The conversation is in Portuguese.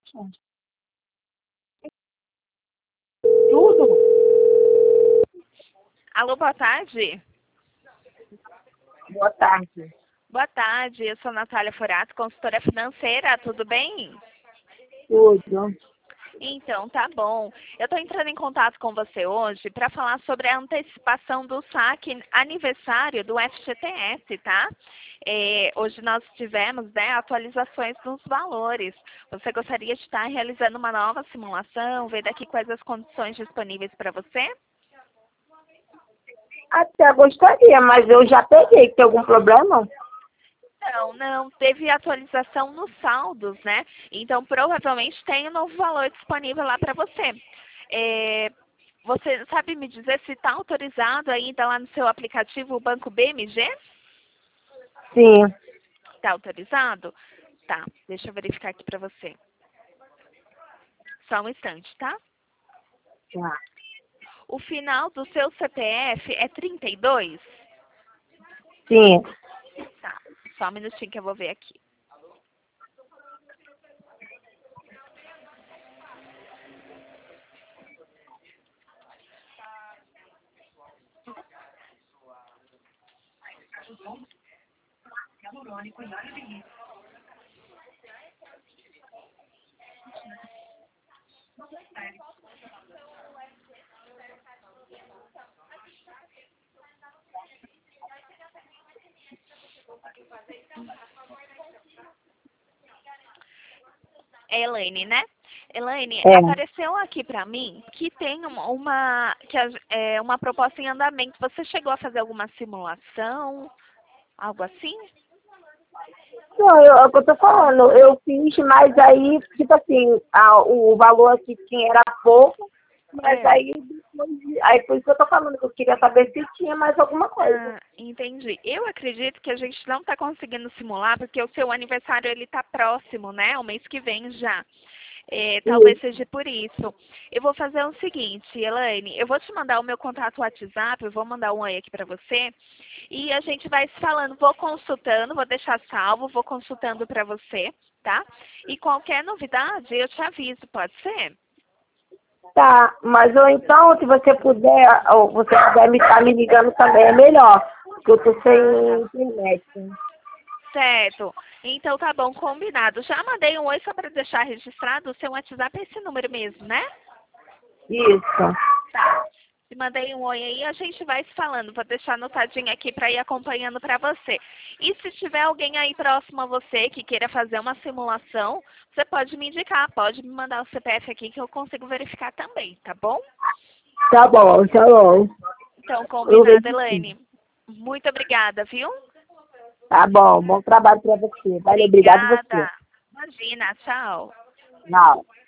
Tudo? Alô, boa tarde. Boa tarde. Boa tarde, eu sou Natália Forato, consultora financeira, tudo bem? Tudo. Então, tá bom. Eu estou entrando em contato com você hoje para falar sobre a antecipação do saque aniversário do FGTS, tá? Hoje nós tivemos, né, atualizações nos valores. Você gostaria de estar realizando uma nova simulação, ver daqui quais as condições disponíveis para você? Até gostaria, mas eu já peguei. Tem algum problema? Não, teve atualização nos saldos, né? Então, provavelmente tem um novo valor disponível lá para você. Você sabe me dizer se está autorizado ainda lá no seu aplicativo o Banco BMG? Sim. Está autorizado? Tá, deixa eu verificar aqui para você. Só um instante, tá? Tá. O final do seu CPF é 32? Sim. Tá, só um minutinho que eu vou ver aqui. É Elaine, né? Elaine, É. apareceu aqui para mim que tem uma proposta em andamento. Você chegou a fazer alguma simulação, algo assim? Não, é o que eu tô falando. Eu fiz, mas aí, tipo assim, o valor que tinha era pouco, mas É. aí por isso que eu tô falando, que eu queria saber se tinha mais alguma coisa. Ah, entendi. Eu acredito que a gente não está conseguindo simular porque o seu aniversário ele está próximo, né? O mês que vem já. Talvez Isso. seja por isso. Eu vou fazer o seguinte, Elaine, eu vou te mandar o meu contato WhatsApp, eu vou mandar um oi aqui para você e a gente vai se falando, vou consultando, vou deixar salvo, vou consultando para você, tá? E qualquer novidade eu te aviso, pode ser? Tá, mas ou então, se você puder, ou você puder me estar me ligando também, é melhor, porque eu tô Ah, tá. sem internet. Certo. Então tá bom, combinado. Já mandei um oi só para deixar registrado, o seu WhatsApp é esse número mesmo, né? Isso. Tá. Te mandei um oi aí, a gente vai se falando. Vou deixar anotadinho aqui para ir acompanhando para você. E se tiver alguém aí próximo a você que queira fazer uma simulação, você pode me indicar, pode me mandar o CPF aqui que eu consigo verificar também, tá bom? Tá bom, tá bom. Então, Eu combinado, vejo sim. Elaine. Muito obrigada, viu? Tá bom, bom trabalho pra você. Valeu, obrigado você. Obrigada. Imagina, tchau. Tchau.